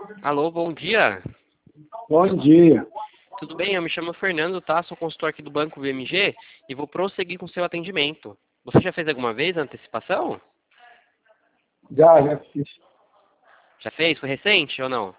Alô, bom dia. Bom dia. Tudo bem? Eu me chamo Fernando, tá? Sou consultor aqui do Banco BMG e vou prosseguir com o seu atendimento. Você já fez alguma vez a antecipação? Já fiz. Já fez? Foi recente ou não?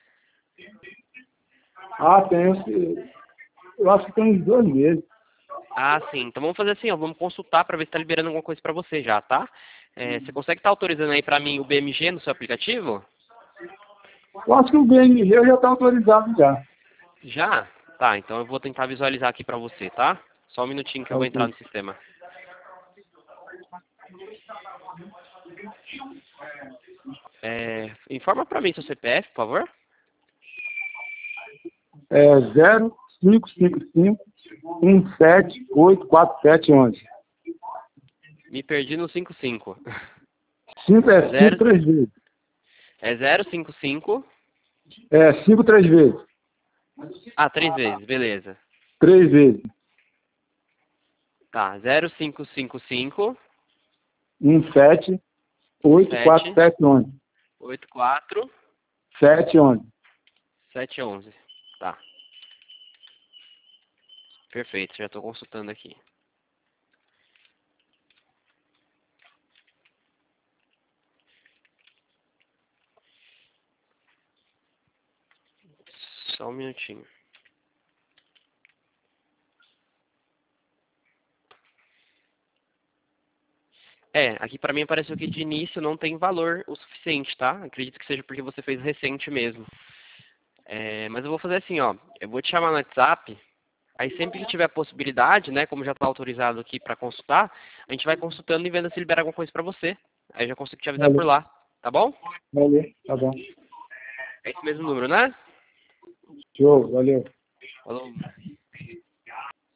Eu acho que tem uns 2 meses. Ah, sim. Então vamos fazer assim, ó. Vamos consultar para ver se está liberando alguma coisa para você já, tá? Você consegue estar autorizando aí para mim o BMG no seu aplicativo? Eu acho que o BMG já está autorizado já. Já? Tá, então eu vou tentar visualizar aqui para você, tá? Só um minutinho que eu Tá vou entrar ok. no sistema. Informa para mim seu CPF, por favor. É 0555-1784-711. Me perdi no 55. 5 é 5 Zero, 3 vezes. é 055. É 5 3 vezes. Ah, 3 vezes, beleza. 3 vezes. Tá, 0555 17 84 17 711. 84 711. 711. Tá, perfeito, já estou consultando aqui. Só um minutinho. Aqui pra mim apareceu que de início não tem valor o suficiente, tá? Acredito que seja porque você fez recente mesmo. Mas eu vou fazer assim, ó. Eu vou te chamar no WhatsApp. Aí sempre que tiver a possibilidade, né, como já está autorizado aqui para consultar, a gente vai consultando e vendo se libera alguma coisa para você. Aí eu já consigo te avisar por Valeu. lá, tá bom? Valeu. Tá bom. É esse mesmo número, né? Show. Valeu. Falou.